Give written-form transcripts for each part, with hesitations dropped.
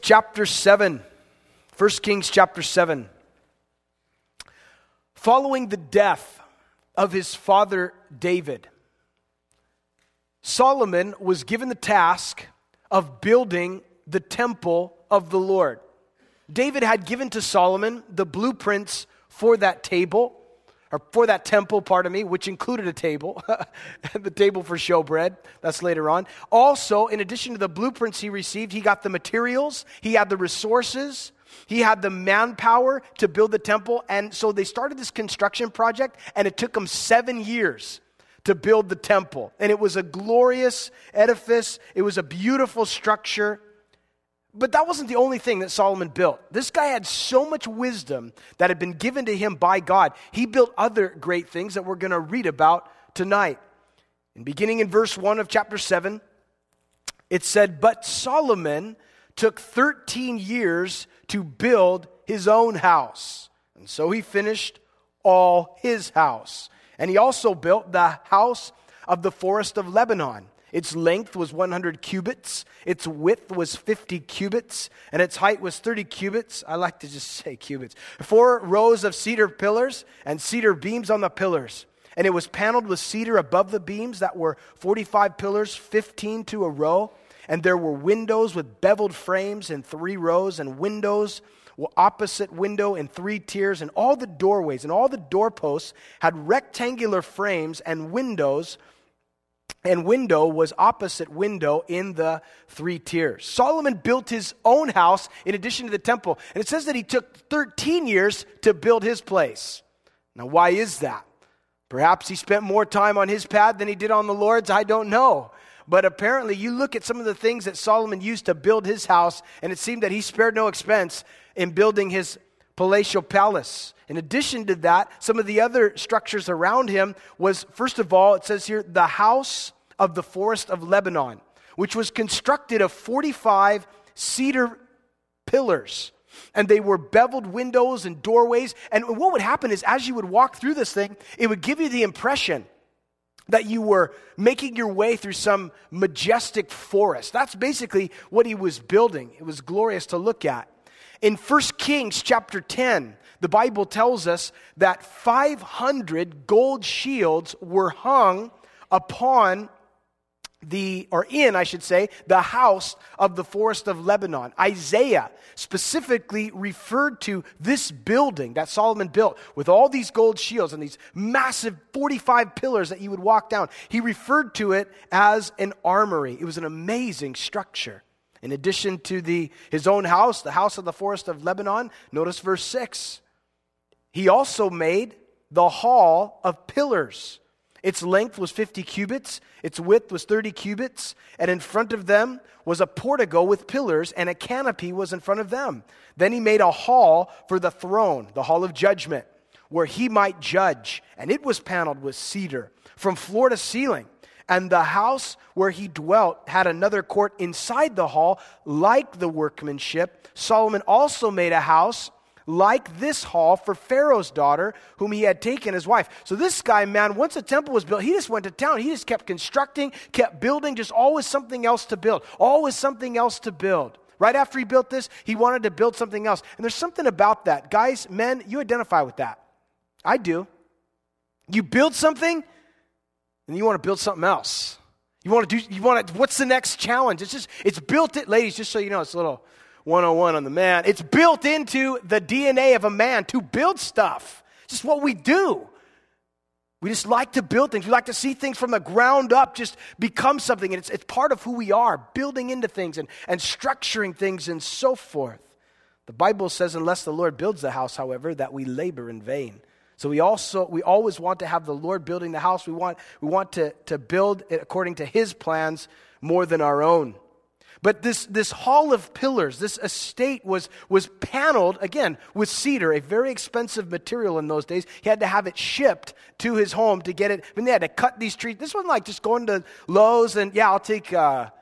chapter 7. 1 Kings chapter 7. Following the death of his father David, Solomon was given the task of building the temple of the Lord. David had given to Solomon the blueprints for that temple, which included a table, the table for showbread. That's later on. Also, in addition to the blueprints he received, he got the materials, he had the resources, he had the manpower to build the temple. And so they started this construction project, and it took them 7 years to build the temple. And it was a glorious edifice. It was a beautiful structure. But that wasn't the only thing that Solomon built. This guy had so much wisdom that had been given to him by God. He built other great things that we're going to read about tonight. And beginning in verse 1 of chapter 7, it said, "But Solomon took 13 years to build his own house. And so he finished all his house. And he also built the house of the forest of Lebanon. Its length was 100 cubits, its width was 50 cubits, and its height was 30 cubits. I like to just say cubits. 4 rows of cedar pillars and cedar beams on the pillars. And it was paneled with cedar above the beams that were 45 pillars, 15 to a row. And there were windows with beveled frames in 3 rows, and windows opposite window in 3 tiers. And all the doorways and all the doorposts had rectangular frames, and window was opposite window in the 3 tiers. Solomon built his own house in addition to the temple. And it says that he took 13 years to build his place. Now, why is that? Perhaps he spent more time on his pad than he did on the Lord's. I don't know. But apparently, you look at some of the things that Solomon used to build his house, and it seemed that he spared no expense in building his palatial palace. In addition to that, some of the other structures around him was, first of all, it says here, the house of the forest of Lebanon, which was constructed of 45 cedar pillars. And they were beveled windows and doorways. And what would happen is, as you would walk through this thing, it would give you the impression that you were making your way through some majestic forest. That's basically what he was building. It was glorious to look at. In 1 Kings chapter 10, the Bible tells us that 500 gold shields were hung upon the house of the forest of Lebanon. Isaiah specifically referred to this building that Solomon built with all these gold shields and these massive 45 pillars that you would walk down. He referred to it as an armory. It was an amazing structure. In addition to his own house, the house of the forest of Lebanon, notice verse 6. He also made the hall of pillars. Its length was 50 cubits, its width was 30 cubits, and in front of them was a portico with pillars, and a canopy was in front of them. Then he made a hall for the throne, the hall of judgment, where he might judge, and it was paneled with cedar from floor to ceiling. And the house where he dwelt had another court inside the hall, like the workmanship. Solomon also made a house like this hall for Pharaoh's daughter, whom he had taken as wife. So this guy, man, once the temple was built, he just went to town. He just kept constructing, kept building, just always something else to build. Always something else to build. Right after he built this, he wanted to build something else. And there's something about that. Guys, men, you identify with that. I do. You build something, and you want to build something else. What's the next challenge? It's built it, ladies, just so you know, it's a little 101 on the man. It's built into the DNA of a man to build stuff. It's just what we do. We just like to build things. We like to see things from the ground up just become something. And it's part of who we are, building into things and structuring things and so forth. The Bible says, unless the Lord builds the house, however, that we labor in vain. So we always want to have the Lord building the house. We want to build it according to his plans more than our own. But this hall of pillars, this estate was paneled, again, with cedar, a very expensive material in those days. He had to have it shipped to his home to get it. I mean, they had to cut these trees. This wasn't like just going to Lowe's and, I'll take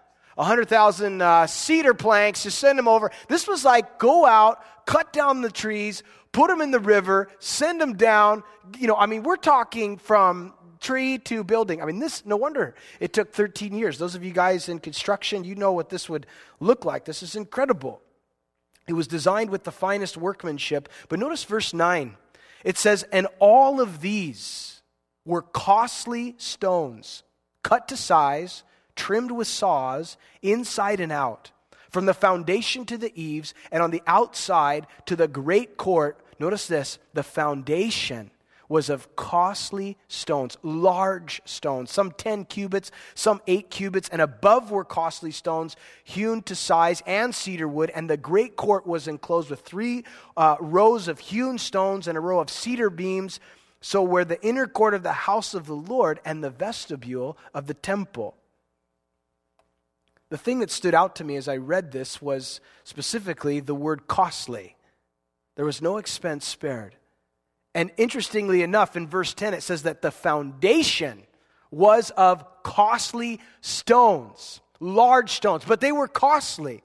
100,000 cedar planks, just send them over. This was like, go out, cut down the trees, put them in the river, send them down. We're talking from tree to building. No wonder it took 13 years. Those of you guys in construction, you know what this would look like. This is incredible. It was designed with the finest workmanship. But notice verse 9. It says, and all of these were costly stones, cut to size, trimmed with saws, inside and out, from the foundation to the eaves, and on the outside to the great court. Notice this, the foundation was of costly stones, large stones, some 10 cubits, some 8 cubits, and above were costly stones, hewn to size, and cedar wood, and the great court was enclosed with 3 rows of hewn stones and a row of cedar beams, so were the inner court of the house of the Lord and the vestibule of the temple. The thing that stood out to me as I read this was specifically the word costly. There was no expense spared. And interestingly enough, in verse 10, it says that the foundation was of costly stones, large stones, but they were costly.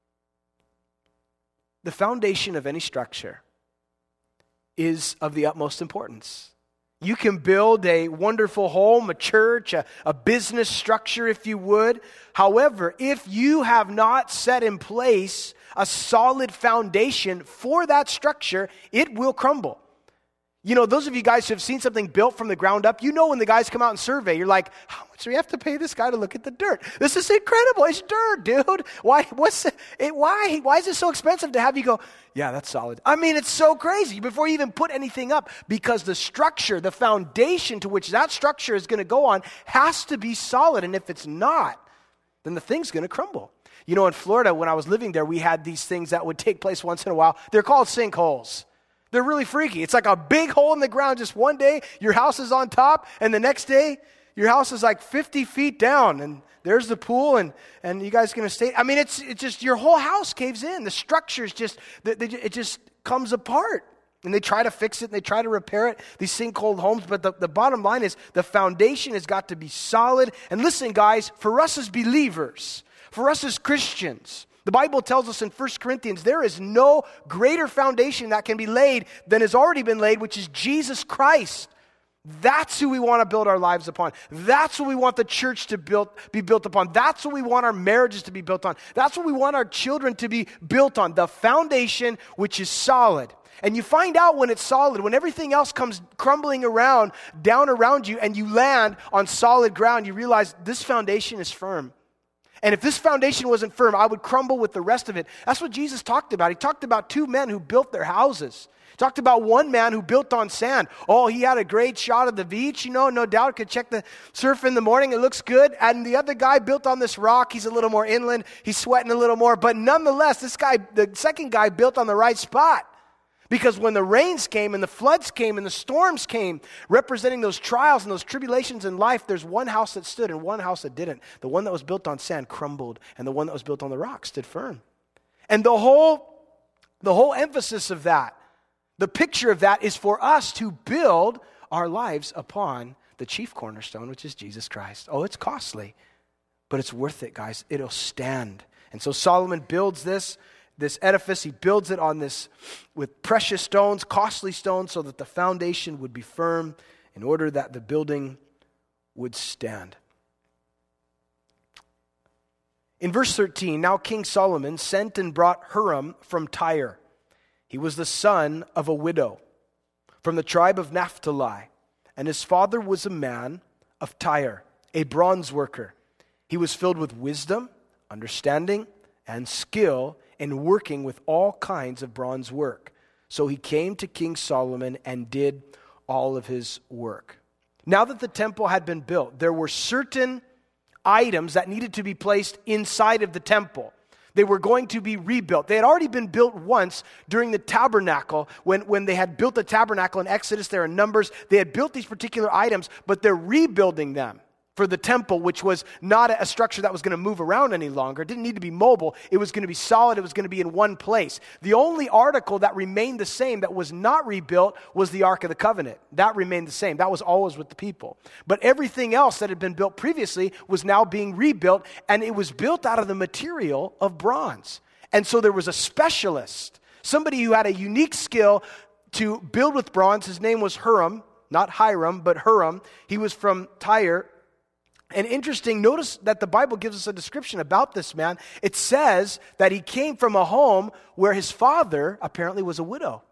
The foundation of any structure is of the utmost importance. You can build a wonderful home, a church, a business structure, if you would. However, if you have not set in place a solid foundation for that structure, it will crumble. You know, those of you guys who have seen something built from the ground up, you know when the guys come out and survey, you're like, how much do we have to pay this guy to look at the dirt? This is incredible. It's dirt, dude. Why is it so expensive to have you go, yeah, that's solid? I mean, it's so crazy before you even put anything up, because the structure, the foundation to which that structure is going to go on has to be solid. And if it's not, then the thing's going to crumble. You know, in Florida, when I was living there, we had these things that would take place once in a while. They're called sinkholes. They're really freaky. It's like a big hole in the ground. Just one day, your house is on top, and the next day, your house is like 50 feet down, and there's the pool, and you guys going to stay. I mean, it's just your whole house caves in. The structure's just, it just comes apart. And they try to fix it, and they try to repair it, these sinkhole homes. But the bottom line is the foundation has got to be solid. And listen, guys, for us as believers, for us as Christians, the Bible tells us in 1 Corinthians, there is no greater foundation that can be laid than has already been laid, which is Jesus Christ. That's who we want to build our lives upon. That's what we want the church to be built upon. That's what we want our marriages to be built on. That's what we want our children to be built on. The foundation which is solid. And you find out when it's solid, when everything else comes crumbling down around you, and you land on solid ground, you realize this foundation is firm. And if this foundation wasn't firm, I would crumble with the rest of it. That's what Jesus talked about. He talked about 2 men who built their houses. He talked about one man who built on sand. Oh, he had a great shot of the beach, no doubt. Could check the surf in the morning. It looks good. And the other guy built on this rock. He's a little more inland. He's sweating a little more. But nonetheless, the second guy built on the right spot. Because when the rains came and the floods came and the storms came, representing those trials and those tribulations in life, there's one house that stood and one house that didn't. The one that was built on sand crumbled, and the one that was built on the rock stood firm. And the whole emphasis of that, the picture of that, is for us to build our lives upon the chief cornerstone, which is Jesus Christ. Oh, it's costly, but it's worth it, guys. It'll stand. And so Solomon builds this edifice. He builds it on this with precious stones, costly stones, so that the foundation would be firm in order that the building would stand. In verse 13, now King Solomon sent and brought Huram from Tyre. He was the son of a widow from the tribe of Naphtali, and his father was a man of Tyre, a bronze worker. He was filled with wisdom, understanding, and skill in working with all kinds of bronze work. So he came to King Solomon and did all of his work. Now that the temple had been built, there were certain items that needed to be placed inside of the temple. They were going to be rebuilt. They had already been built once during the tabernacle. When they had built the tabernacle in Exodus, there are Numbers. They had built these particular items, but they're rebuilding them for the temple, which was not a structure that was going to move around any longer. It didn't need to be mobile. It was going to be solid. It was going to be in one place. The only article that remained the same, that was not rebuilt, was the Ark of the Covenant. That remained the same. That was always with the people. But everything else that had been built previously was now being rebuilt, and it was built out of the material of bronze. And so there was a specialist, somebody who had a unique skill to build with bronze. His name was Huram, not Hiram, but Huram. He was from Tyre. And interesting, notice that the Bible gives us a description about this man. It says that he came from a home where his father apparently was a widow.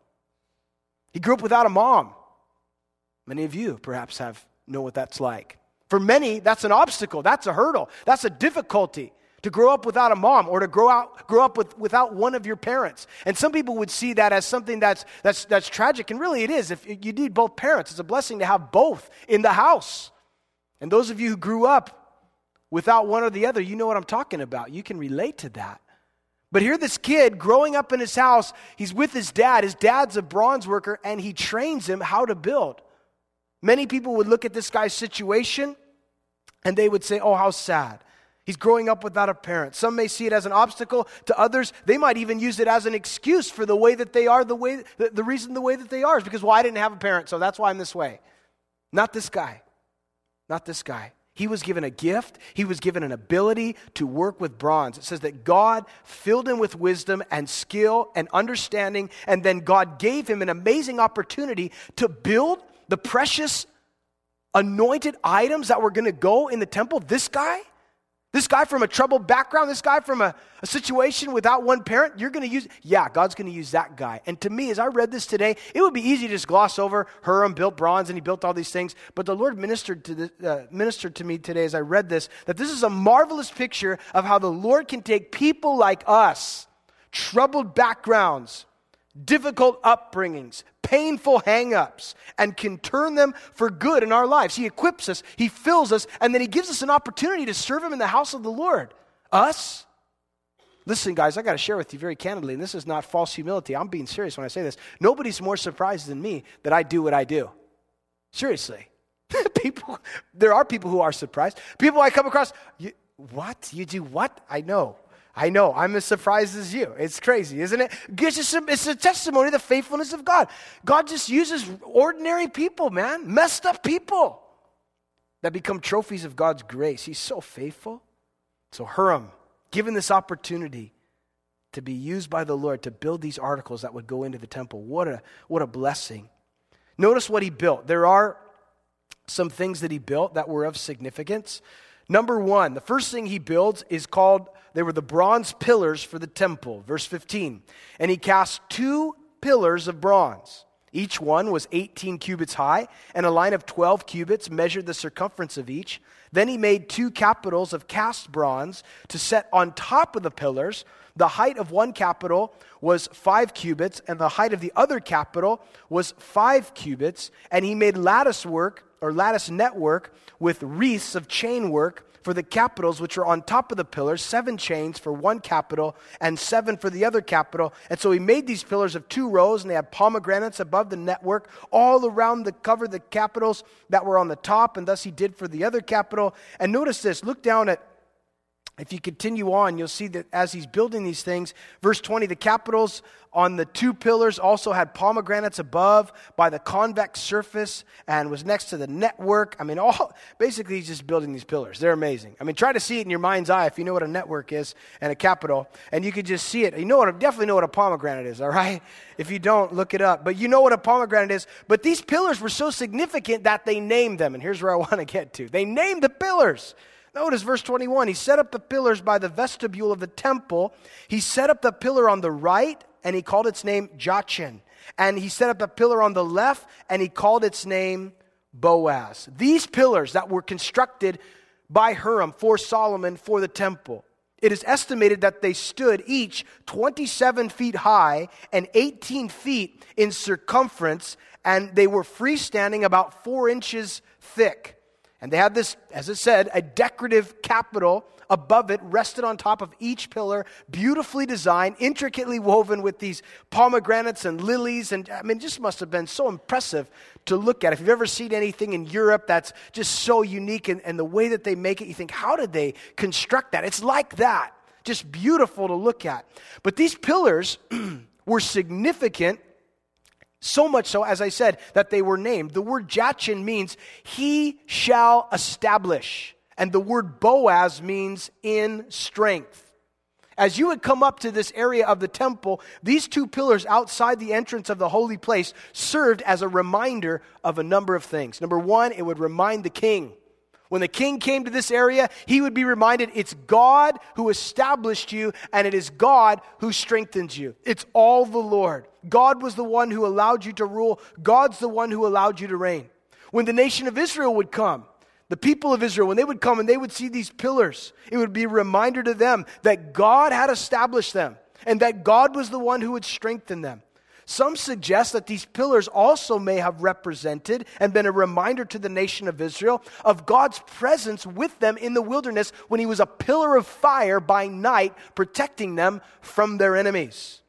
He grew up without a mom. Many of you perhaps know what that's like. For many, that's an obstacle, that's a hurdle, that's a difficulty to grow up without a mom or to grow up without one of your parents. And some people would see that as something that's tragic, and really it is. If you need both parents, it's a blessing to have both in the house. And those of you who grew up without one or the other, you know what I'm talking about. You can relate to that. But here this kid growing up in his house, he's with his dad. His dad's a bronze worker, and he trains him how to build. Many people would look at this guy's situation, and they would say, oh, how sad. He's growing up without a parent. Some may see it as an obstacle. To others, they might even use it as an excuse for the way that they are, the reason the way that they are is because, well, I didn't have a parent, so that's why I'm this way. Not this guy. Not this guy. He was given a gift. He was given an ability to work with bronze. It says that God filled him with wisdom and skill and understanding, and then God gave him an amazing opportunity to build the precious anointed items that were going to go in the temple. This guy from a troubled background, this guy from a situation without one parent, you're going to use, God's going to use that guy. And to me, as I read this today, it would be easy to just gloss over Huram built bronze and he built all these things. But the Lord ministered to me today as I read this, that this is a marvelous picture of how the Lord can take people like us, troubled backgrounds, difficult upbringings, painful hang-ups, and can turn them for good in our lives. He equips us, he fills us, and then he gives us an opportunity to serve him in the house of the Lord. Us? Listen, guys, I got to share with you very candidly, and this is not false humility. I'm being serious when I say this. Nobody's more surprised than me that I do what I do. Seriously. There are people who are surprised. People I come across, what? You do what? I know. I'm as surprised as you. It's crazy, isn't it? It's a testimony of the faithfulness of God. God just uses ordinary people, man. Messed up people that become trophies of God's grace. He's so faithful. So Huram, given this opportunity to be used by the Lord to build these articles that would go into the temple, what a blessing. Notice what he built. There are some things that he built that were of significance. Number one, the first thing he builds is they were the bronze pillars for the temple. Verse 15. And he cast 2 pillars of bronze. Each one was 18 cubits high, and a line of 12 cubits measured the circumference of each. Then he made 2 capitals of cast bronze to set on top of the pillars. The height of one capital was 5 cubits, and the height of the other capital was 5 cubits. And he made lattice network with wreaths of chain work for the capitals which were on top of the pillars, 7 chains for one capital and 7 for the other capital. And so he made these pillars of 2 rows, and they had pomegranates above the network all around the capitals that were on the top, and thus he did for the other capital. And notice this, look down at, if you continue on, you'll see that as he's building these things, verse 20, the capitals on the 2 pillars also had pomegranates above by the convex surface and was next to the network. Basically he's just building these pillars. They're amazing. Try to see it in your mind's eye if you know what a network is and a capital, and you could just see it. Definitely know what a pomegranate is, all right? If you don't, look it up. But you know what a pomegranate is. But these pillars were so significant that they named them, and here's where I want to get to. They named the pillars. Notice verse 21, he set up the pillars by the vestibule of the temple. He set up the pillar on the right, and he called its name Jachin. And he set up a pillar on the left, and he called its name Boaz. These pillars that were constructed by Huram for Solomon for the temple, it is estimated that they stood each 27 feet high and 18 feet in circumference, and they were freestanding about 4 inches thick. And they had this, as it said, a decorative capital above it, rested on top of each pillar, beautifully designed, intricately woven with these pomegranates and lilies. And it just must have been so impressive to look at. If you've ever seen anything in Europe that's just so unique and the way that they make it, you think, how did they construct that? It's like that. Just beautiful to look at. But these pillars were significant. So much so, as I said, that they were named. The word Jachin means he shall establish. And the word Boaz means in strength. As you would come up to this area of the temple, these 2 pillars outside the entrance of the holy place served as a reminder of a number of things. Number 1, it would remind the king. When the king came to this area, he would be reminded it's God who established you and it is God who strengthens you. It's all the Lord. God was the one who allowed you to rule. God's the one who allowed you to reign. When the nation of Israel would come, the people of Israel, when they would come and they would see these pillars, it would be a reminder to them that God had established them and that God was the one who would strengthen them. Some suggest that these pillars also may have represented and been a reminder to the nation of Israel of God's presence with them in the wilderness when he was a pillar of fire by night protecting them from their enemies.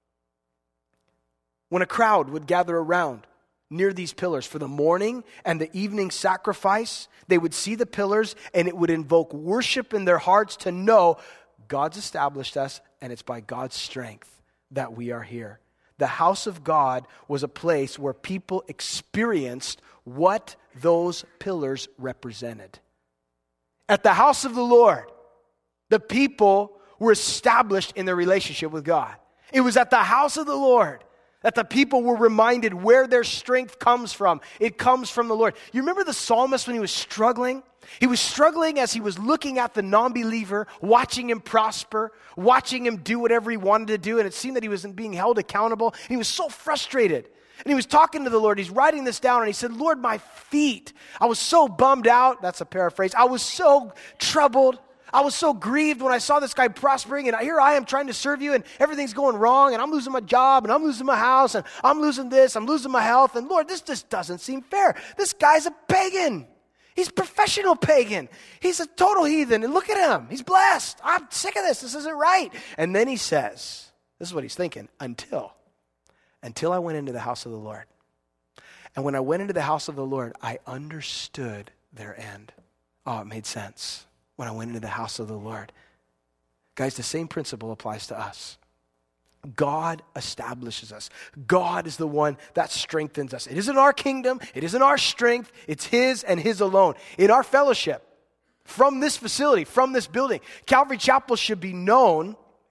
When a crowd would gather around near these pillars for the morning and the evening sacrifice, they would see the pillars and it would invoke worship in their hearts to know God's established us and it's by God's strength that we are here. The house of God was a place where people experienced what those pillars represented. At the house of the Lord, the people were established in their relationship with God. It was at the house of the Lord that the people were reminded where their strength comes from. It comes from the Lord. You remember the psalmist when he was struggling? He was struggling as he was looking at the non-believer, watching him prosper, watching him do whatever he wanted to do, and it seemed that he wasn't being held accountable. And he was so frustrated. And he was talking to the Lord. He's writing this down, and he said, Lord, my feet. I was so bummed out. That's a paraphrase. I was so troubled. I was so grieved when I saw this guy prospering, and here I am trying to serve you, and everything's going wrong, and I'm losing my job, and I'm losing my house, and I'm losing this, I'm losing my health, and Lord, this just doesn't seem fair. This guy's a pagan. He's a professional pagan. He's a total heathen, and look at him. He's blessed. I'm sick of this. This isn't right. And then he says, this is what he's thinking, until I went into the house of the Lord. And when I went into the house of the Lord, I understood their end. Oh, it made sense when I went into the house of the Lord. Guys, the same principle applies to us. God establishes us. God is the one that strengthens us. It isn't our kingdom. It isn't our strength. It's His and His alone. In our fellowship, from this facility, from this building, Calvary Chapel should be known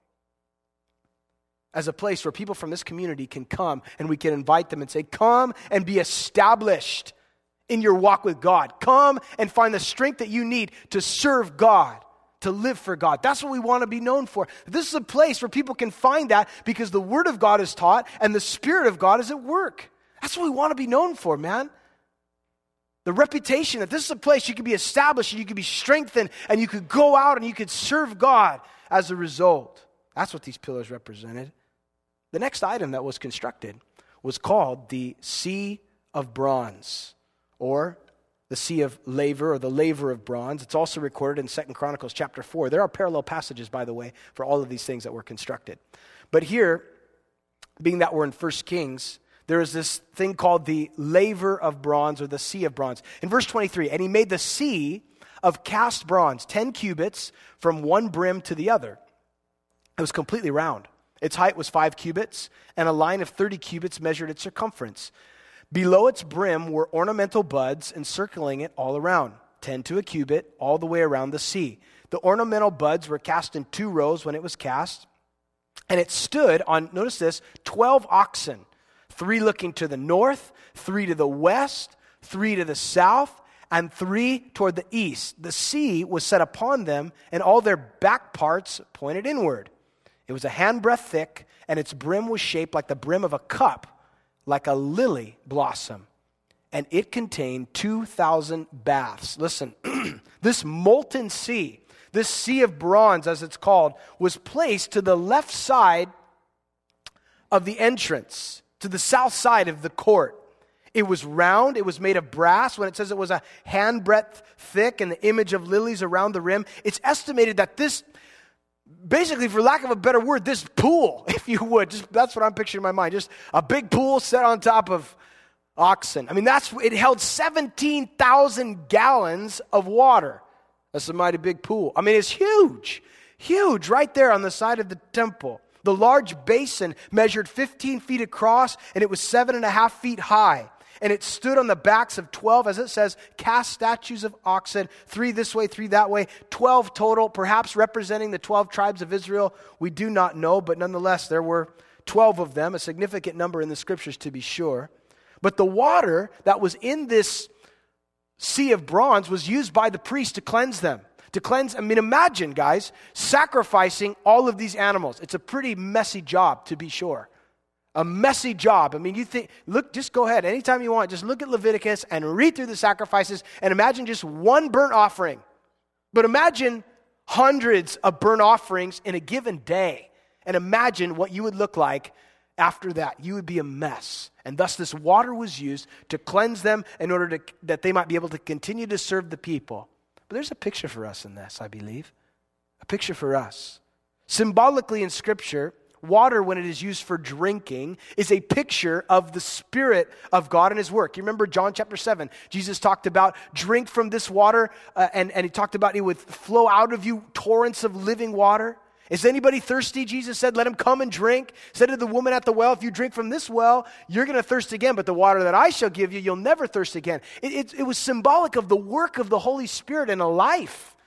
as a place where people from this community can come and we can invite them and say, come and be established in your walk with God. Come and find the strength that you need to serve God, to live for God. That's what we want to be known for. This is a place where people can find that because the Word of God is taught and the Spirit of God is at work. That's what we want to be known for, man. The reputation that this is a place you can be established and you can be strengthened and you could go out and you could serve God as a result. That's what these pillars represented. The next item that was constructed was called the Sea of Bronze, or the Sea of Laver, or the Laver of Bronze. It's also recorded in 2 Chronicles chapter 4. There are parallel passages, by the way, for all of these things that were constructed. But here, being that we're in 1 Kings, there is this thing called the Laver of Bronze, or the Sea of Bronze. In verse 23, and he made the sea of cast bronze, 10 cubits from one brim to the other. It was completely round. Its height was 5 cubits, and a line of 30 cubits measured its circumference. Below its brim were ornamental buds encircling it all around, 10 to a cubit, all the way around the sea. The ornamental buds were cast in 2 rows when it was cast, and it stood on, notice this, 12 oxen, 3 looking to the north, 3 to the west, 3 to the south, and 3 toward the east. The sea was set upon them, and all their back parts pointed inward. It was a handbreadth thick, and its brim was shaped like the brim of a cup, like a lily blossom. And it contained 2,000 baths. Listen, this molten sea, this Sea of Bronze as it's called, was placed to the left side of the entrance, to the south side of the court. It was round, it was made of brass. When it says it was a handbreadth thick and the image of lilies around the rim, it's estimated that this, basically, for lack of a better word, this pool, if you would, that's what I'm picturing in my mind, just a big pool set on top of oxen. I mean, it held 17,000 gallons of water. That's a mighty big pool. I mean, it's huge, huge, right there on the side of the temple. The large basin measured 15 feet across, and it was 7.5 feet high. And it stood on the backs of 12, as it says, cast statues of oxen, 3 this way, 3 that way, 12 total, perhaps representing the 12 tribes of Israel. We do not know, but nonetheless, there were 12 of them, a significant number in the scriptures to be sure. But the water that was in this sea of bronze was used by the priest to cleanse them. Imagine, guys, sacrificing all of these animals. It's a pretty messy job, to be sure. A messy job. I mean, just go ahead. Anytime you want, just look at Leviticus and read through the sacrifices and imagine just one burnt offering. But imagine hundreds of burnt offerings in a given day. And imagine what you would look like after that. You would be a mess. And thus this water was used to cleanse them in order that they might be able to continue to serve the people. But there's a picture for us in this, I believe. A picture for us. Symbolically in Scripture, water, when it is used for drinking, is a picture of the Spirit of God and His work. You remember John chapter 7. Jesus talked about drink from this water, and He talked about it would flow out of you torrents of living water. Is anybody thirsty? Jesus said, let him come and drink. Said to the woman at the well, if you drink from this well, you're going to thirst again. But the water that I shall give you, you'll never thirst again. It was symbolic of the work of the Holy Spirit in a life.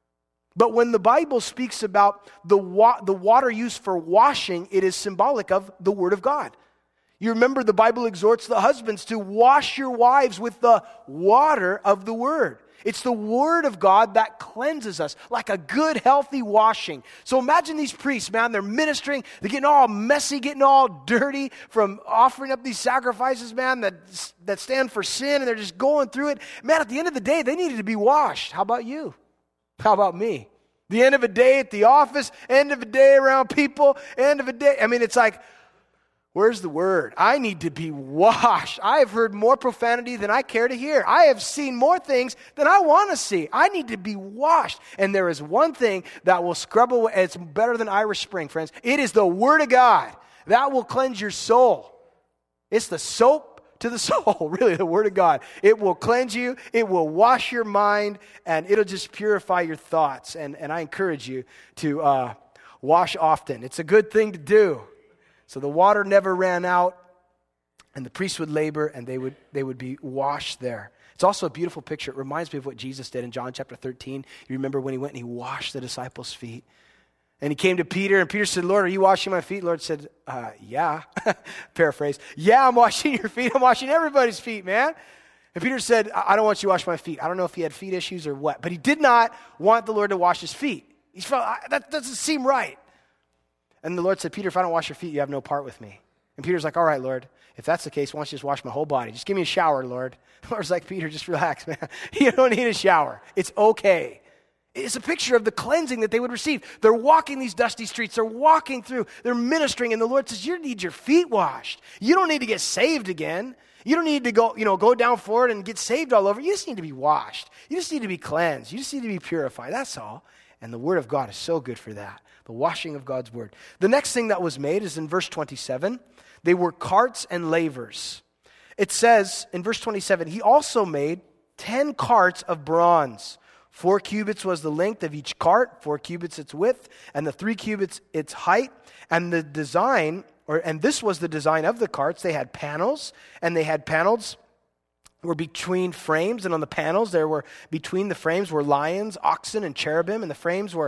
But when the Bible speaks about the water used for washing, it is symbolic of the Word of God. You remember the Bible exhorts the husbands to wash your wives with the water of the Word. It's the Word of God that cleanses us like a good, healthy washing. So imagine these priests, man, they're ministering, they're getting all messy, getting all dirty from offering up these sacrifices, man, that stand for sin, and they're just going through it. Man, at the end of the day, they needed to be washed. How about you? How about me? The end of a day at the office, end of a day around people, end of a day. I mean, it's like, where's the word? I need to be washed. I have heard more profanity than I care to hear. I have seen more things than I want to see. I need to be washed. And there is one thing that will scrub away. It's better than Irish Spring, friends. It is the Word of God. That will cleanse your soul. It's the soap to the soul, really, the Word of God. It will cleanse you. It will wash your mind. And it'll just purify your thoughts. And I encourage you to wash often. It's a good thing to do. So the water never ran out, and the priests would labor, and they would be washed there. It's also a beautiful picture. It reminds me of what Jesus did in John chapter 13. You remember when he went and he washed the disciples' feet? And he came to Peter, and Peter said, Lord, are you washing my feet? Lord said, yeah. Paraphrase. Yeah, I'm washing your feet. I'm washing everybody's feet, man. And Peter said, I don't want you to wash my feet. I don't know if he had feet issues or what, but he did not want the Lord to wash his feet. He felt, that doesn't seem right. And the Lord said, Peter, if I don't wash your feet, you have no part with me. And Peter's like, all right, Lord, if that's the case, why don't you just wash my whole body? Just give me a shower, Lord. The Lord's like, Peter, just relax, man. You don't need a shower. It's okay. It's a picture of the cleansing that they would receive. They're walking these dusty streets. They're walking through. They're ministering. And the Lord says, you need your feet washed. You don't need to get saved again. You don't need to go down for it and get saved all over. You just need to be washed. You just need to be cleansed. You just need to be purified. That's all. And the Word of God is so good for that. The washing of God's Word. The next thing that was made is in verse 27. They were carts and lavers. It says in verse 27, he also made 10 carts of bronze. 4 cubits was the length of each cart, 4 cubits its width, and the 3 cubits its height. And the design, and this was the design of the carts. They had panels, and they had panels were between frames, and on the panels between the frames were lions, oxen, and cherubim, and the frames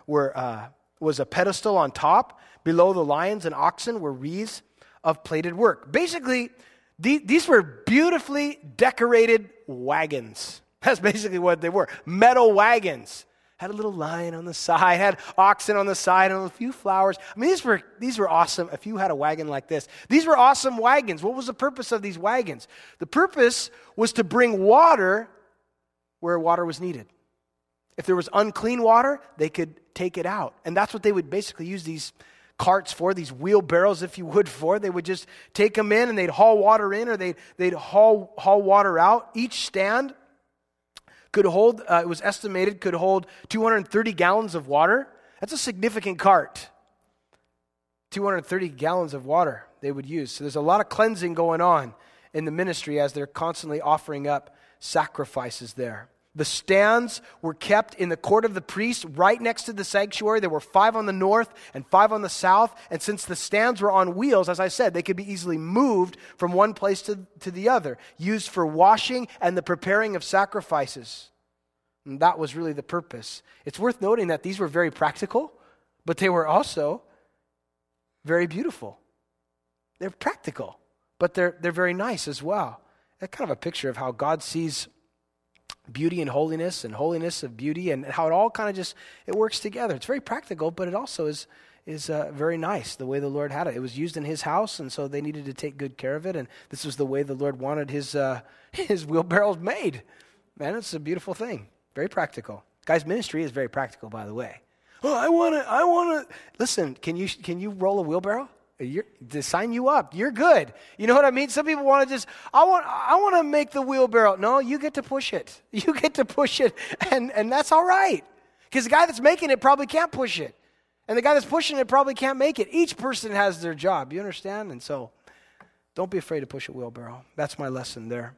was a pedestal on top. Below the lions and oxen were wreaths of plated work. Basically, these were beautifully decorated wagons. That's basically what they were. Metal wagons. Had a little lion on the side, had oxen on the side, and a few flowers. I mean, these were awesome. If you had a wagon like this, these were awesome wagons. What was the purpose of these wagons? The purpose was to bring water where water was needed. If there was unclean water, they could take it out. And that's what they would basically use these carts for, these wheelbarrows, if you would, for. They would just take them in and they'd haul water in, or they'd haul water out. Each stand could hold, it was estimated, could hold 230 gallons of water. That's a significant cart. 230 gallons of water they would use. So there's a lot of cleansing going on in the ministry as they're constantly offering up sacrifices there. The stands were kept in the court of the priest right next to the sanctuary. There were 5 on the north and 5 on the south. And since the stands were on wheels, as I said, they could be easily moved from one place to the other, used for washing and the preparing of sacrifices. And that was really the purpose. It's worth noting that these were very practical, but they were also very beautiful. They're practical, but they're very nice as well. That's kind of a picture of how God sees beauty and holiness of beauty, and how it all kind of just, it works together. It's very practical, but it also is very nice the way the Lord had it. It was used in his house, and so they needed to take good care of it, and this was the way the Lord wanted his wheelbarrows made. Man, it's a beautiful thing. Very practical. Guy's ministry is very practical, by the way. Oh, I want to. Listen, can you roll a wheelbarrow? To sign you up. You're good. You know what I mean? Some people want to just, I want to make the wheelbarrow. No, you get to push it. You get to push it, and that's all right. Because the guy that's making it probably can't push it. And the guy that's pushing it probably can't make it. Each person has their job. You understand? And so, don't be afraid to push a wheelbarrow. That's my lesson there.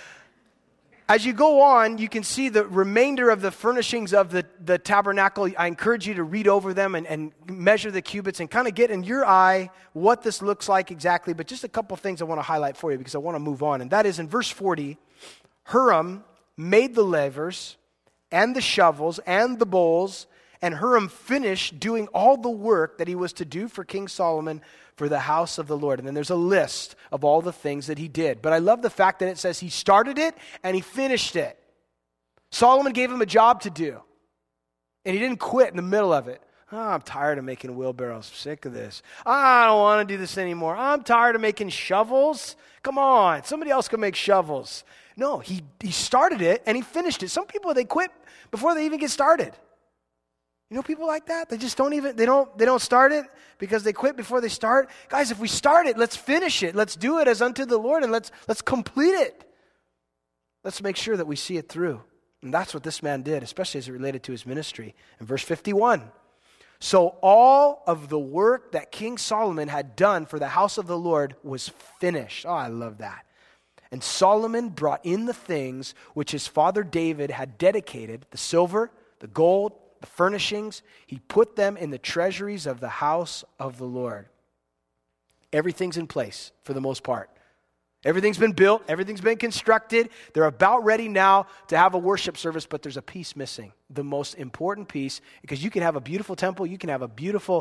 As you go on, you can see the remainder of the furnishings of the tabernacle. I encourage you to read over them and measure the cubits and kind of get in your eye what this looks like exactly. But just a couple things I want to highlight for you because I want to move on. And that is in verse 40, Huram made the levers and the shovels and the bowls, and Huram finished doing all the work that he was to do for King Solomon for the house of the Lord. And then there's a list of all the things that he did. But I love the fact that it says he started it and he finished it. Solomon gave him a job to do. And he didn't quit in the middle of it. Oh, I'm tired of making wheelbarrows. Sick of this. I don't want to do this anymore. I'm tired of making shovels. Come on, somebody else can make shovels. No, he started it and he finished it. Some people, they quit before they even get started. You know people like that? They just don't start it because they quit before they start. Guys, if we start it, let's finish it. Let's do it as unto the Lord, and let's complete it. Let's make sure that we see it through. And that's what this man did, especially as it related to his ministry. In verse 51, so all of the work that King Solomon had done for the house of the Lord was finished. Oh, I love that. And Solomon brought in the things which his father David had dedicated, the silver, the gold, the furnishings. He put them in the treasuries of the house of the Lord. Everything's in place for the most part. Everything's been built. Everything's been constructed. They're about ready now to have a worship service, but there's a piece missing. The most important piece, because you can have a beautiful temple, you can have a beautiful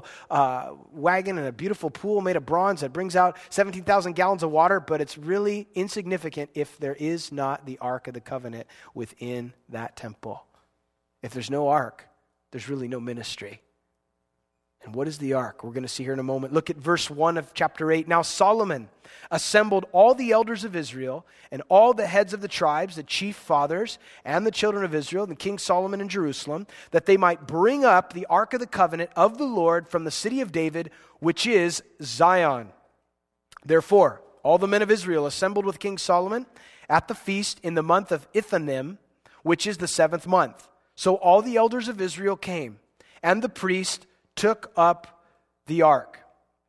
wagon and a beautiful pool made of bronze that brings out 17,000 gallons of water, but it's really insignificant if there is not the Ark of the Covenant within that temple. If there's no Ark, there's really no ministry. And what is the ark? We're going to see here in a moment. Look at verse 1 of chapter 8. Now Solomon assembled all the elders of Israel and all the heads of the tribes, the chief fathers, and the children of Israel, and King Solomon in Jerusalem, that they might bring up the ark of the covenant of the Lord from the city of David, which is Zion. Therefore, all the men of Israel assembled with King Solomon at the feast in the month of Ethanim, which is the 7th month. So all the elders of Israel came, and the priest took up the ark.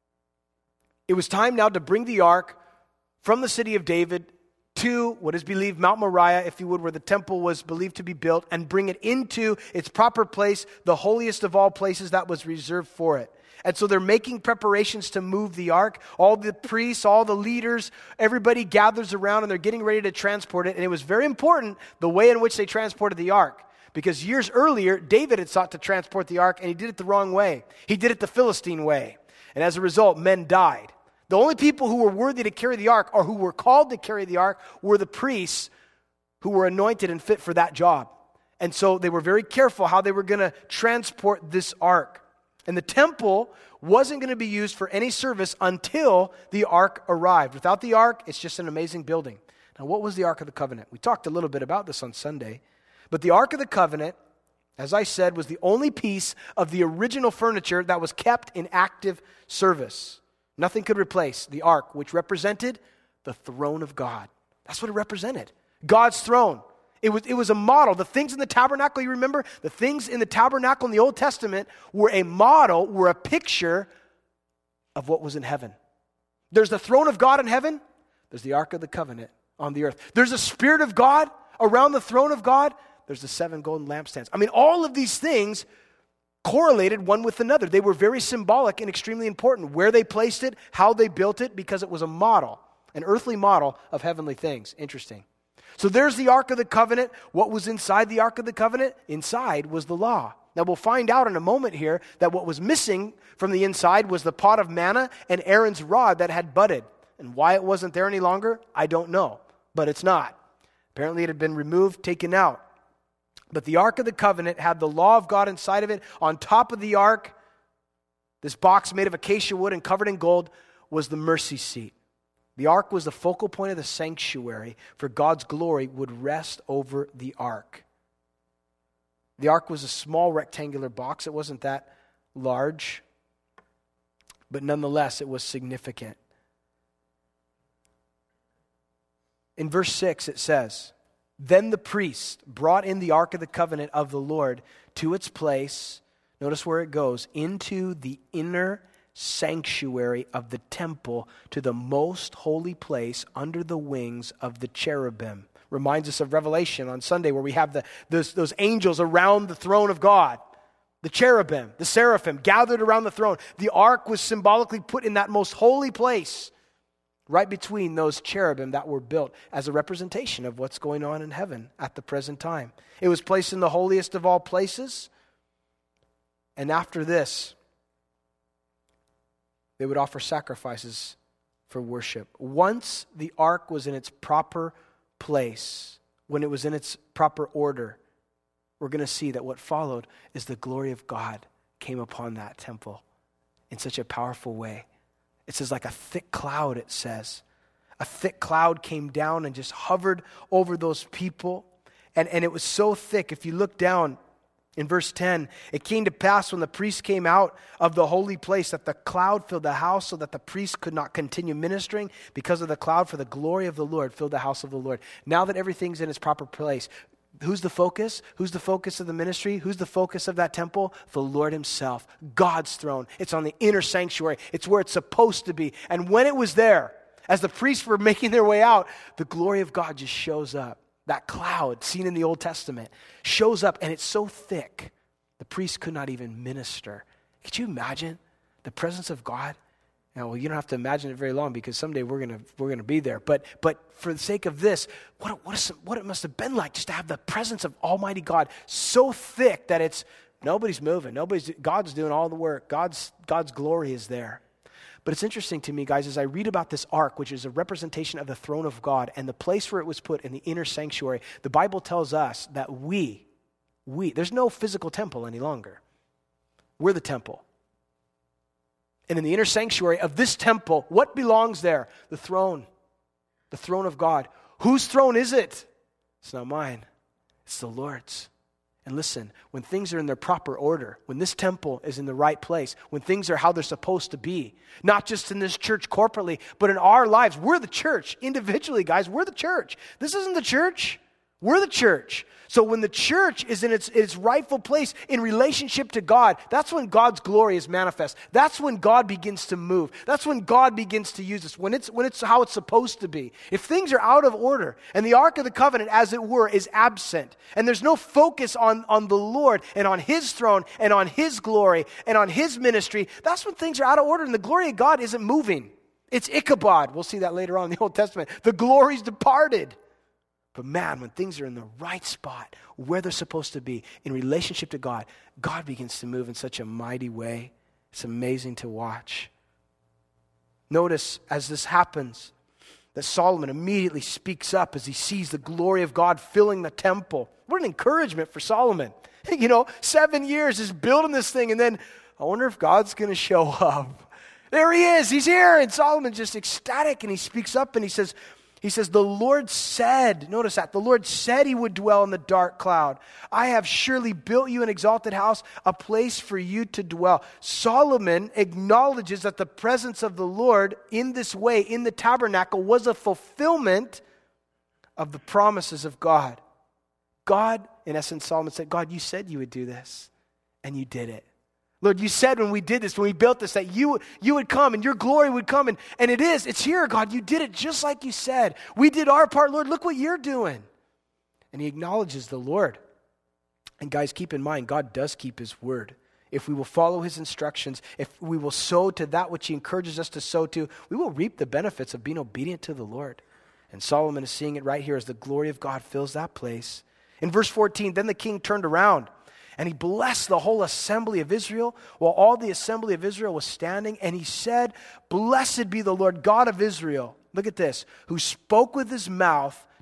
It was time now to bring the ark from the city of David to what is believed Mount Moriah, if you would, where the temple was believed to be built, and bring it into its proper place, the holiest of all places that was reserved for it. And so they're making preparations to move the ark. All the priests, all the leaders, everybody gathers around, and they're getting ready to transport it. And it was very important the way in which they transported the ark. Because years earlier, David had sought to transport the ark, and he did it the wrong way. He did it the Philistine way. And as a result, men died. The only people who were worthy to carry the ark, or who were called to carry the ark, were the priests who were anointed and fit for that job. And so they were very careful how they were going to transport this ark. And the temple wasn't going to be used for any service until the ark arrived. Without the ark, it's just an amazing building. Now, what was the Ark of the Covenant? We talked a little bit about this on Sunday. But the Ark of the Covenant, as I said, was the only piece of the original furniture that was kept in active service. Nothing could replace the Ark, which represented the throne of God. That's what it represented. God's throne. It was a model. The things in the tabernacle, you remember? The things in the tabernacle in the Old Testament were a model, were a picture of what was in heaven. There's the throne of God in heaven. There's the Ark of the Covenant on the earth. There's the Spirit of God around the throne of God. There's the 7 golden lampstands. I mean, all of these things correlated one with another. They were very symbolic and extremely important. Where they placed it, how they built it, because it was a model, an earthly model of heavenly things. Interesting. So there's the Ark of the Covenant. What was inside the Ark of the Covenant? Inside was the law. Now we'll find out in a moment here that what was missing from the inside was the pot of manna and Aaron's rod that had budded. And why it wasn't there any longer, I don't know. But it's not. Apparently it had been removed, taken out. But the Ark of the Covenant had the law of God inside of it. On top of the Ark, this box made of acacia wood and covered in gold, was the mercy seat. The Ark was the focal point of the sanctuary, for God's glory would rest over the Ark. The Ark was a small rectangular box. It wasn't that large, but nonetheless, it was significant. In verse 6, it says, "Then the priest brought in the Ark of the Covenant of the Lord to its place," notice where it goes, "into the inner sanctuary of the temple, to the most holy place under the wings of the cherubim." Reminds us of Revelation on Sunday, where we have those angels around the throne of God. The cherubim, the seraphim, gathered around the throne. The ark was symbolically put in that most holy place, right between those cherubim that were built as a representation of what's going on in heaven at the present time. It was placed in the holiest of all places. And after this, they would offer sacrifices for worship. Once the ark was in its proper place, when it was in its proper order, we're going to see that what followed is the glory of God came upon that temple in such a powerful way. It says like a thick cloud, it says. A thick cloud came down and just hovered over those people. And it was so thick, if you look down in verse 10, "It came to pass when the priest came out of the holy place that the cloud filled the house so that the priest could not continue ministering because of the cloud, for the glory of the Lord filled the house of the Lord." Now that everything's in its proper place, who's the focus? Who's the focus of the ministry? Who's the focus of that temple? The Lord himself, God's throne. It's on the inner sanctuary. It's where it's supposed to be. And when it was there, as the priests were making their way out, the glory of God just shows up. That cloud seen in the Old Testament shows up, and it's so thick, the priest could not even minister. Could you imagine the presence of God? Now, well, you don't have to imagine it very long, because someday we're gonna be there. But for the sake of this, what it must have been like just to have the presence of Almighty God so thick that it's nobody's moving, God's doing all the work. God's glory is there. But it's interesting to me, guys, as I read about this ark, which is a representation of the throne of God and the place where it was put in the inner sanctuary, the Bible tells us that there's no physical temple any longer. We're the temple. And in the inner sanctuary of this temple, what belongs there? The throne of God. Whose throne is it? It's not mine. It's the Lord's. And listen, when things are in their proper order, when this temple is in the right place, when things are how they're supposed to be, not just in this church corporately, but in our lives, we're the church. Individually, guys, we're the church. This isn't the church. We're the church. So when the church is in its rightful place in relationship to God, that's when God's glory is manifest. That's when God begins to move. That's when God begins to use us, when it's how it's supposed to be. If things are out of order and the Ark of the Covenant, as it were, is absent, and there's no focus on the Lord and on His throne and on His glory and on His ministry, that's when things are out of order and the glory of God isn't moving. It's Ichabod. We'll see that later on in the Old Testament. The glory's departed. But man, when things are in the right spot, where they're supposed to be, in relationship to God, God begins to move in such a mighty way. It's amazing to watch. Notice as this happens, that Solomon immediately speaks up as he sees the glory of God filling the temple. What an encouragement for Solomon. 7 years is building this thing, and then I wonder if God's going to show up. There he is, he's here, and Solomon's just ecstatic, and he speaks up and he says, the Lord said, notice that, the Lord said he would dwell in the dark cloud. I have surely built you an exalted house, a place for you to dwell. Solomon acknowledges that the presence of the Lord in this way, in the tabernacle, was a fulfillment of the promises of God. God, in essence, Solomon said, God, you said you would do this, and you did it. Lord, you said when we did this, when we built this, that you would come and your glory would come. And it's here, God. You did it just like you said. We did our part, Lord. Look what you're doing. And he acknowledges the Lord. And guys, keep in mind, God does keep his word. If we will follow his instructions, if we will sow to that which he encourages us to sow to, we will reap the benefits of being obedient to the Lord. And Solomon is seeing it right here as the glory of God fills that place. In verse 14, then the king turned around and he blessed the whole assembly of Israel while all the assembly of Israel was standing. And he said, blessed be the Lord God of Israel. Look at this. Who spoke with his mouth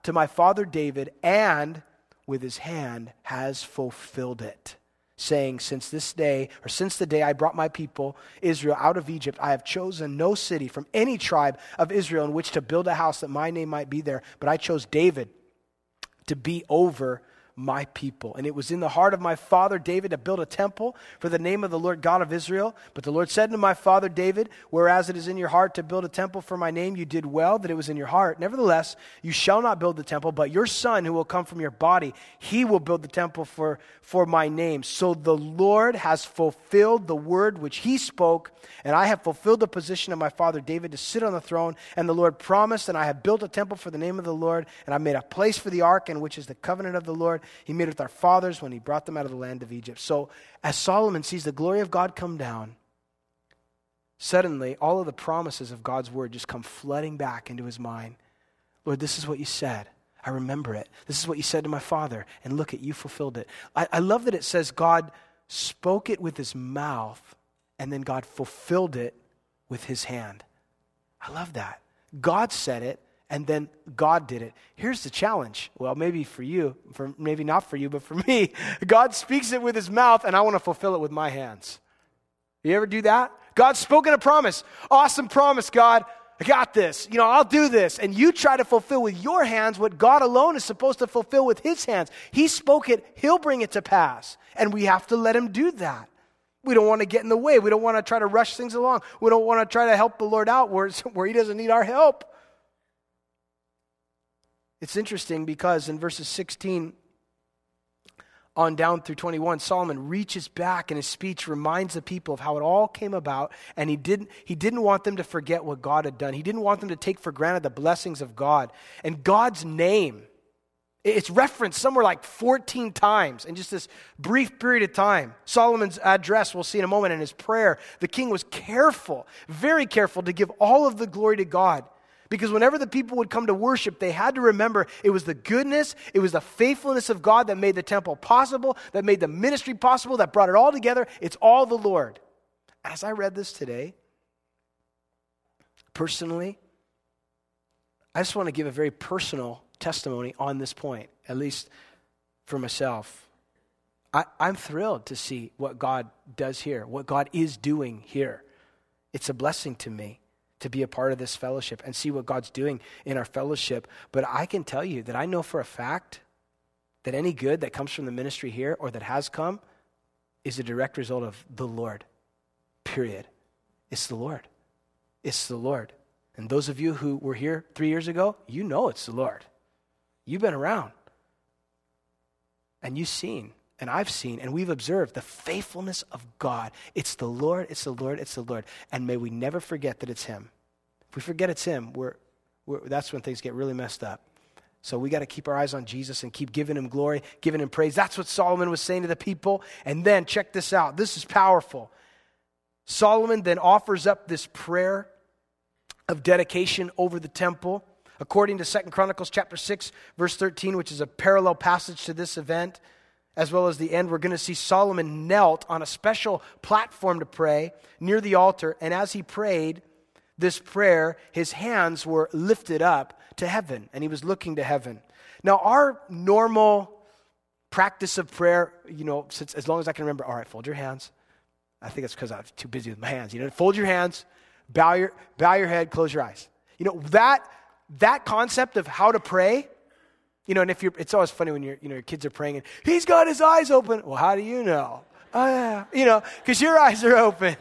to my father David, and with his hand has fulfilled it, saying, since the day I brought my people Israel out of Egypt, I have chosen no city from any tribe of Israel in which to build a house that my name might be there, but I chose David to be over my people. And it was in the heart of my father David to build a temple for the name of the Lord God of Israel. But the Lord said to my father David, whereas it is in your heart to build a temple for my name, you did well that it was in your heart. Nevertheless, you shall not build the temple, but your son who will come from your body, he will build the temple for my name. So the Lord has fulfilled the word which he spoke, and I have fulfilled the position of my father David to sit on the throne. And the Lord promised, and I have built a temple for the name of the Lord, and I made a place for the ark, in which is the covenant of the Lord. He made it with our fathers when he brought them out of the land of Egypt. So as Solomon sees the glory of God come down, suddenly all of the promises of God's word just come flooding back into his mind. Lord, this is what you said. I remember it. This is what you said to my father. And look at, you fulfilled it. I love that it says God spoke it with his mouth, and then God fulfilled it with his hand. I love that. God said it, and then God did it. Here's the challenge. Well, maybe for you, maybe not for you, but for me, God speaks it with his mouth, and I want to fulfill it with my hands. You ever do that? God's spoken a promise. Awesome promise, God. I got this. I'll do this. And you try to fulfill with your hands what God alone is supposed to fulfill with his hands. He spoke it. He'll bring it to pass. And we have to let him do that. We don't want to get in the way. We don't want to try to rush things along. We don't want to try to help the Lord out where he doesn't need our help. It's interesting because in verses 16 on down through 21, Solomon reaches back in his speech, reminds the people of how it all came about, and he didn't want them to forget what God had done. He didn't want them to take for granted the blessings of God. And God's name, it's referenced somewhere like 14 times in just this brief period of time. Solomon's address, we'll see in a moment, in his prayer, the king was careful, very careful to give all of the glory to God. Because whenever the people would come to worship, they had to remember it was the goodness, it was the faithfulness of God that made the temple possible, that made the ministry possible, that brought it all together. It's all the Lord. As I read this today, personally, I just want to give a very personal testimony on this point, at least for myself. I'm thrilled to see what God does here, what God is doing here. It's a blessing to me to be a part of this fellowship and see what God's doing in our fellowship. But I can tell you that I know for a fact that any good that comes from the ministry here or that has come is a direct result of the Lord, period. It's the Lord. It's the Lord. And those of you who were here 3 years ago, you know it's the Lord. You've been around. And you've seen, and I've seen, and we've observed the faithfulness of God. It's the Lord, it's the Lord, it's the Lord. And may we never forget that it's him. If we forget it's him, that's when things get really messed up. So we got to keep our eyes on Jesus and keep giving him glory, giving him praise. That's what Solomon was saying to the people. And then check this out. This is powerful. Solomon then offers up this prayer of dedication over the temple. According to 2 Chronicles chapter 6, verse 13, which is a parallel passage to this event, as well as the end, we're going to see Solomon knelt on a special platform to pray near the altar. And as he prayed this prayer, his hands were lifted up to heaven, and he was looking to heaven. Now, our normal practice of prayer, since as long as I can remember, all right, fold your hands. I think it's because I'm too busy with my hands. Fold your hands, bow your head, close your eyes. That concept of how to pray, and it's always funny when your kids are praying and he's got his eyes open. Well, how do you know? Because your eyes are open.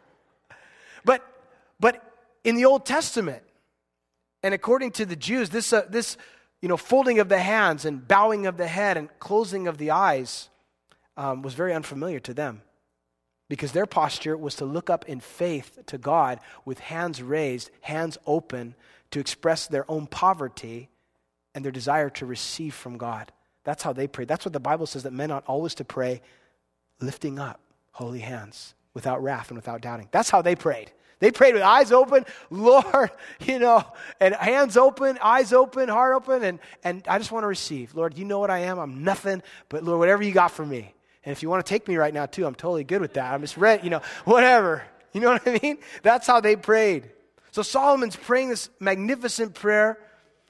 But in the Old Testament, and according to the Jews, this folding of the hands and bowing of the head and closing of the eyes was very unfamiliar to them, because their posture was to look up in faith to God with hands raised, hands open, to express their own poverty and their desire to receive from God. That's how they prayed. That's what the Bible says, that men ought always to pray, lifting up holy hands without wrath and without doubting. That's how they prayed. They prayed with eyes open, Lord, and hands open, eyes open, heart open, and I just want to receive. Lord, you know what I am. I'm nothing, but Lord, whatever you got for me. And if you want to take me right now too, I'm totally good with that. I'm just ready, whatever. You know what I mean? That's how they prayed. So Solomon's praying this magnificent prayer,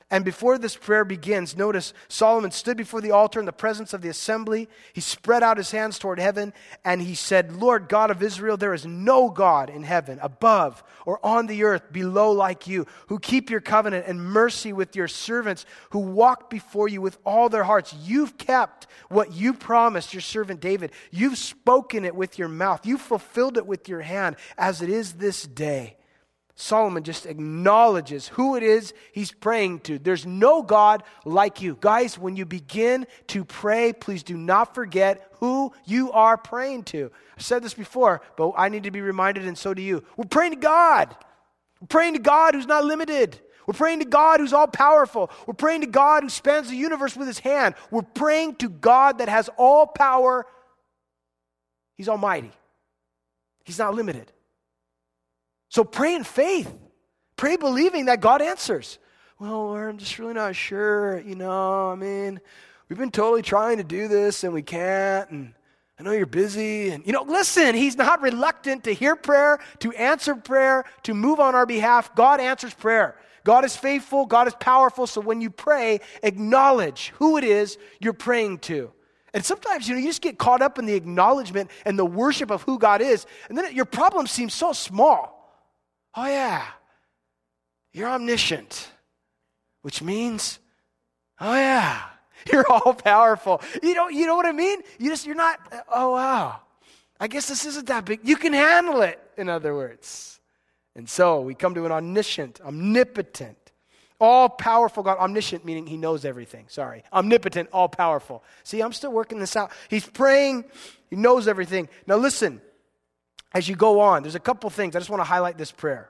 And before this prayer begins, notice Solomon stood before the altar in the presence of the assembly. He spread out his hands toward heaven, and he said, Lord God of Israel, there is no God in heaven, above or on the earth, below like you, who keep your covenant and mercy with your servants, who walk before you with all their hearts. You've kept what you promised your servant David. You've spoken it with your mouth. You've fulfilled it with your hand, as it is this day. Solomon just acknowledges who it is he's praying to. There's no God like you. Guys, when you begin to pray, please do not forget who you are praying to. I said this before, but I need to be reminded, and so do you. We're praying to God. We're praying to God who's not limited. We're praying to God who's all-powerful. We're praying to God who spans the universe with his hand. We're praying to God that has all power. He's almighty. He's not limited. So pray in faith. Pray believing that God answers. Well, Lord, I'm just really not sure, we've been totally trying to do this and we can't, and I know you're busy, and listen, he's not reluctant to hear prayer, to answer prayer, to move on our behalf. God answers prayer. God is faithful, God is powerful, so when you pray, acknowledge who it is you're praying to. And sometimes, you just get caught up in the acknowledgement and the worship of who God is, and then your problem seems so small. Oh yeah, you're omniscient, which means, oh yeah, you're all powerful. You know what I mean? You're not, oh wow, I guess this isn't that big. You can handle it, in other words. And so we come to an omniscient, omnipotent, all-powerful God. Omniscient meaning he knows everything. Sorry. Omnipotent, all-powerful. See, I'm still working this out. He's praying. He knows everything. Now listen. As you go on, there's a couple things. I just want to highlight this prayer.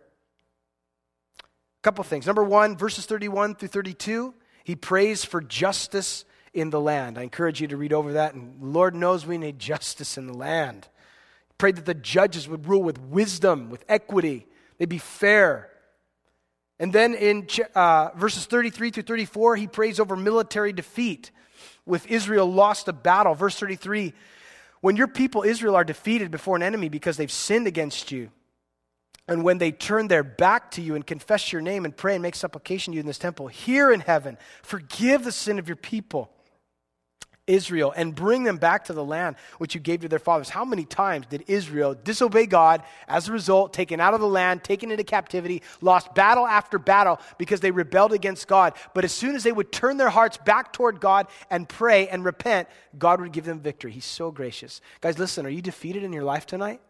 A couple things. Number one, verses 31 through 32, he prays for justice in the land. I encourage you to read over that. And Lord knows we need justice in the land. He prayed that the judges would rule with wisdom, with equity. They'd be fair. And then in verses 33 through 34, he prays over military defeat with Israel lost a battle. Verse 33, when your people Israel are defeated before an enemy because they've sinned against you, and when they turn their back to you and confess your name and pray and make supplication to you in this temple, hear in heaven, forgive the sin of your people, Israel, and bring them back to the land which you gave to their fathers. How many times did Israel disobey God, as a result, taken out of the land, taken into captivity, lost battle after battle because they rebelled against God? But as soon as they would turn their hearts back toward God and pray and repent, God would give them victory. He's so gracious. Guys, listen, are you defeated in your life tonight?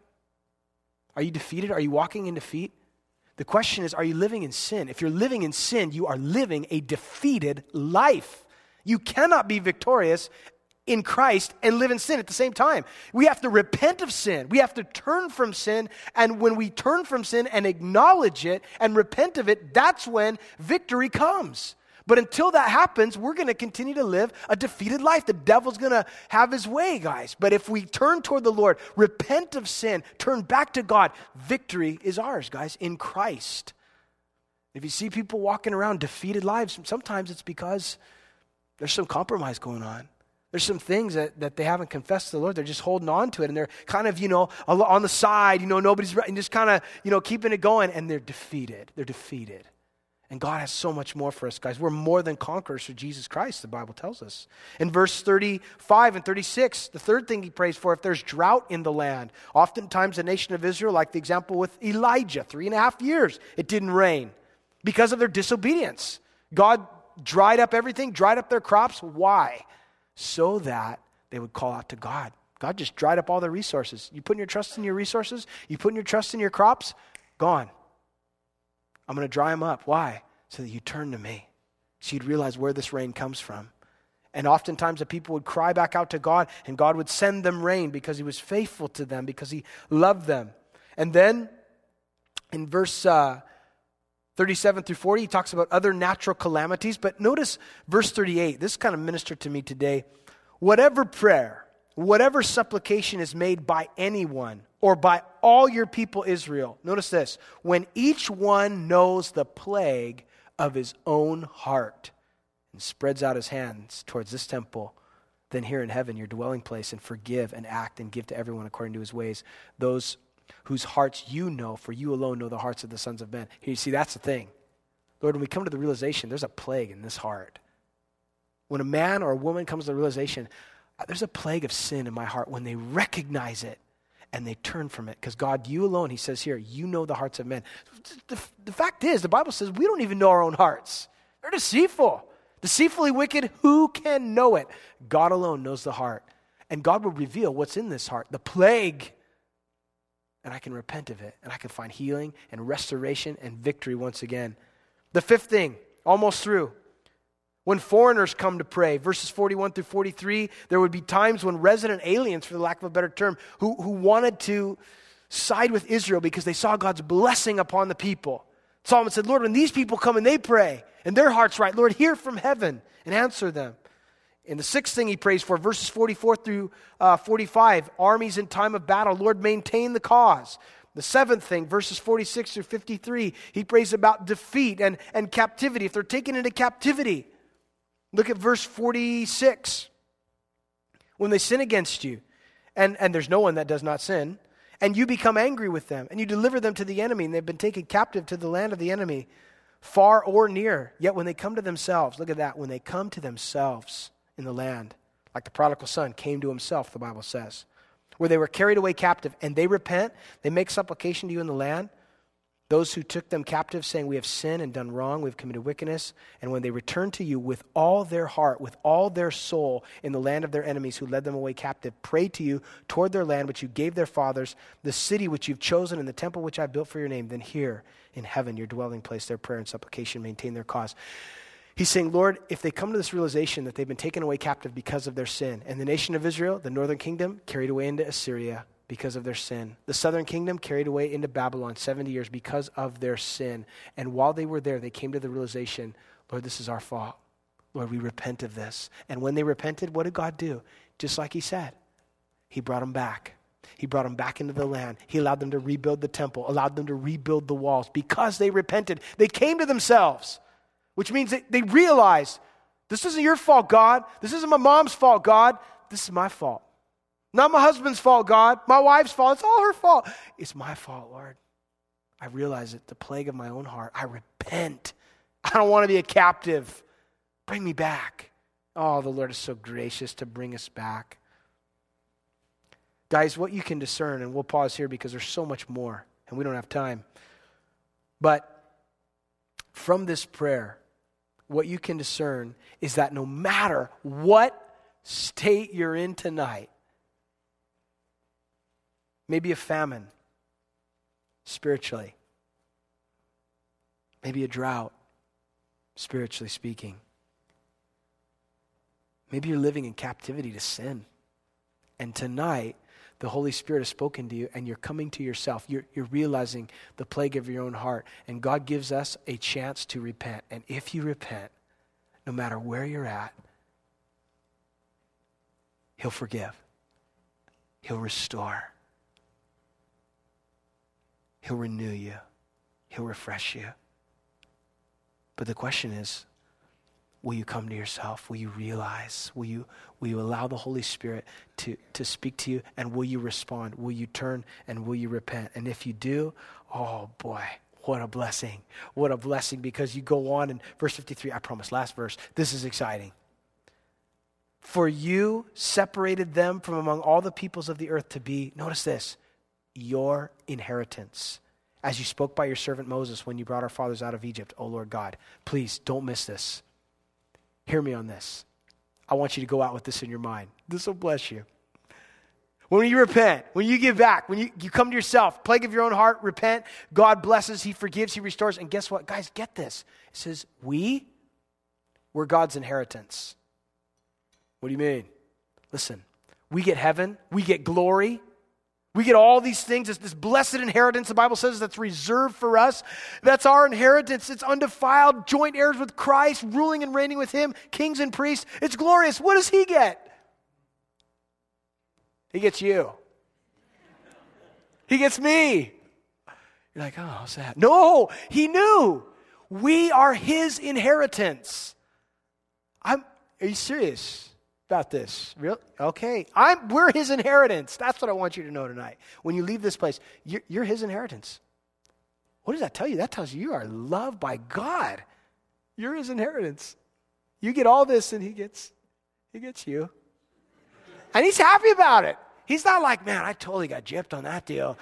Are you defeated? Are you walking in defeat? The question is, are you living in sin? If you're living in sin, you are living a defeated life. You cannot be victorious in Christ and live in sin at the same time. We have to repent of sin. We have to turn from sin. And when we turn from sin and acknowledge it and repent of it, that's when victory comes. But until that happens, we're going to continue to live a defeated life. The devil's going to have his way, guys. But if we turn toward the Lord, repent of sin, turn back to God, victory is ours, guys, in Christ. If you see people walking around defeated lives, sometimes it's because there's some compromise going on. There's some things that they haven't confessed to the Lord. They're just holding on to it. And they're kind of, on the side, nobody's and just kind of, keeping it going. And they're defeated. They're defeated. And God has so much more for us, guys. We're more than conquerors through Jesus Christ, the Bible tells us. In verse 35 and 36, the third thing he prays for, if there's drought in the land. Oftentimes the nation of Israel, like the example with Elijah, 3.5 years, it didn't rain because of their disobedience. God dried up everything, dried up their crops. Why? So that they would call out to God. God just dried up all their resources. You putting your trust in your resources? You putting your trust in your crops? Gone. I'm going to dry them up. Why? So that you turn to me. So you'd realize where this rain comes from. And oftentimes the people would cry back out to God, and God would send them rain because he was faithful to them, because he loved them. And then in verse 37 through 40, he talks about other natural calamities. But notice verse 38. This kind of ministered to me today. Whatever prayer, whatever supplication is made by anyone or by all your people Israel, notice this, when each one knows the plague of his own heart and spreads out his hands towards this temple, then here in heaven, your dwelling place, and forgive and act and give to everyone according to his ways, those whose hearts you know, for you alone know the hearts of the sons of men. Here you see, that's the thing. Lord, when we come to the realization, there's a plague in this heart. When a man or a woman comes to the realization, there's a plague of sin in my heart, when they recognize it and they turn from it. Because God, you alone, he says here, you know the hearts of men. The fact is, the Bible says we don't even know our own hearts. They're deceitful. Deceitfully wicked, who can know it? God alone knows the heart. And God will reveal what's in this heart, the plague. And I can repent of it. And I can find healing and restoration and victory once again. The fifth thing, almost through. When foreigners come to pray, verses 41 through 43, there would be times when resident aliens, for the lack of a better term, who wanted to side with Israel because they saw God's blessing upon the people. Solomon said, Lord, when these people come and they pray, and their heart's right, Lord, hear from heaven and answer them. And the sixth thing he prays for, verses 44 through 45, armies in time of battle, Lord, maintain the cause. The seventh thing, verses 46 through 53, he prays about defeat and captivity, if they're taken into captivity. Look at verse 46. When they sin against you, and there's no one that does not sin, and you become angry with them, and you deliver them to the enemy, and they've been taken captive to the land of the enemy, far or near. Yet when they come to themselves, look at that, when they come to themselves in the land, like the prodigal son came to himself, the Bible says, where they were carried away captive, and they repent, they make supplication to you in the land, those who took them captive, saying, we have sinned and done wrong, we've committed wickedness. And when they return to you with all their heart, with all their soul in the land of their enemies who led them away captive, pray to you toward their land which you gave their fathers, the city which you've chosen and the temple which I built for your name, then here in heaven, your dwelling place, their prayer and supplication, maintain their cause. He's saying, Lord, if they come to this realization that they've been taken away captive because of their sin, and the nation of Israel, the northern kingdom, carried away into Assyria, because of their sin. The southern kingdom carried away into Babylon 70 years because of their sin. And while they were there, they came to the realization, Lord, this is our fault. Lord, we repent of this. And when they repented, what did God do? Just like he said, he brought them back. He brought them back into the land. He allowed them to rebuild the temple, allowed them to rebuild the walls. Because they repented, they came to themselves, which means that they realized, this isn't your fault, God. This isn't my mom's fault, God. This is my fault. Not my husband's fault, God. My wife's fault. It's all her fault. It's my fault, Lord. I realize it, the plague of my own heart. I repent. I don't want to be a captive. Bring me back. Oh, the Lord is so gracious to bring us back. Guys, what you can discern, and we'll pause here because there's so much more, and we don't have time. But from this prayer, what you can discern is that no matter what state you're in tonight, maybe a famine, spiritually. Maybe a drought, spiritually speaking. Maybe you're living in captivity to sin. And tonight, the Holy Spirit has spoken to you and you're coming to yourself. You're realizing the plague of your own heart. And God gives us a chance to repent. And if you repent, no matter where you're at, He'll forgive. He'll restore. He'll renew you. He'll refresh you. But the question is, will you come to yourself? Will you realize? Will you allow the Holy Spirit to speak to you? And will you respond? Will you turn and will you repent? And if you do, oh boy, what a blessing. What a blessing, because you go on in verse 53, I promise, last verse. This is exciting. For you separated them from among all the peoples of the earth to be, notice this, your inheritance, as you spoke by your servant Moses when you brought our fathers out of Egypt, O Lord God. Please don't miss this. Hear me on this. I want you to go out with this in your mind. This will bless you. When you repent, when you give back, when you come to yourself, plague of your own heart, repent, God blesses, He forgives, He restores. And guess what? Guys, get this. It says, we're God's inheritance. What do you mean? Listen, we get heaven, we get glory, we get all these things, this blessed inheritance, the Bible says, that's reserved for us. That's our inheritance. It's undefiled, joint heirs with Christ, ruling and reigning with Him, kings and priests. It's glorious. What does He get? He gets you. He gets me. You're like, oh, how sad. No, He knew. We are His inheritance. Are you serious about this? Real? Okay. We're His inheritance. That's what I want you to know tonight. When you leave this place, you're His inheritance. What does that tell you? That tells you are loved by God. You're his inheritance. You get all this and he gets you. And he's happy about it. He's not like, man, I totally got gypped on that deal.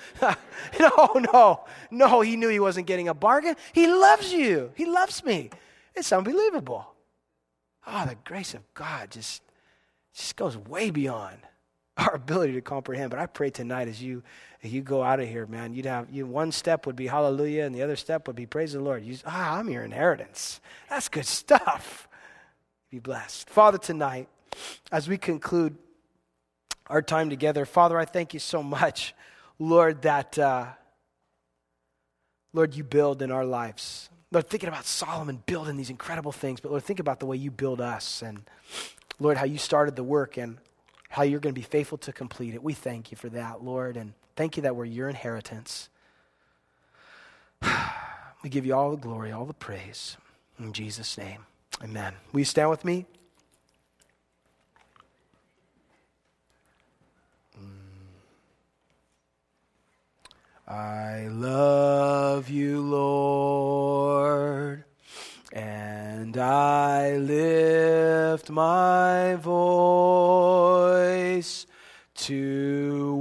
No, he knew he wasn't getting a bargain. He loves you. He loves me. It's unbelievable. Oh, the grace of God just goes way beyond our ability to comprehend. But I pray tonight as you go out of here, man, one step would be hallelujah, and the other step would be praise the Lord. I'm your inheritance. That's good stuff. Be blessed. Father, tonight, as we conclude our time together, Father, I thank you so much, Lord, that, Lord, you build in our lives. Lord, thinking about Solomon building these incredible things, but Lord, think about the way you build us, and Lord, how you started the work and how you're going to be faithful to complete it. We thank you for that, Lord, and thank you that we're your inheritance. We give you all the glory, all the praise. In Jesus' name, amen. Will you stand with me? I love you, Lord, and I lift my voice to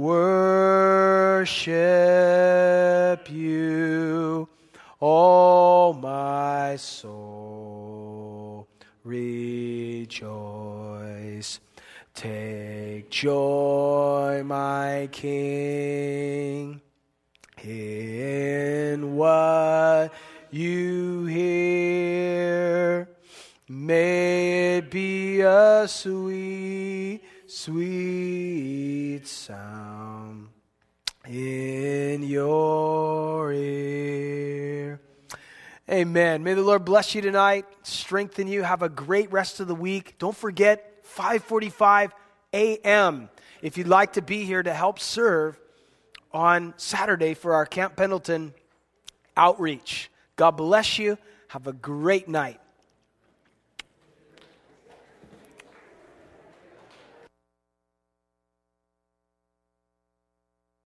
worship you. Oh, my soul, rejoice. Take joy, my King, in what you hear. May it be a sweet, sweet sound in your ear. Amen. May the Lord bless you tonight, strengthen you. Have a great rest of the week. Don't forget, 5:45 a.m. if you'd like to be here to help serve on Saturday for our Camp Pendleton outreach. God bless you. Have a great night.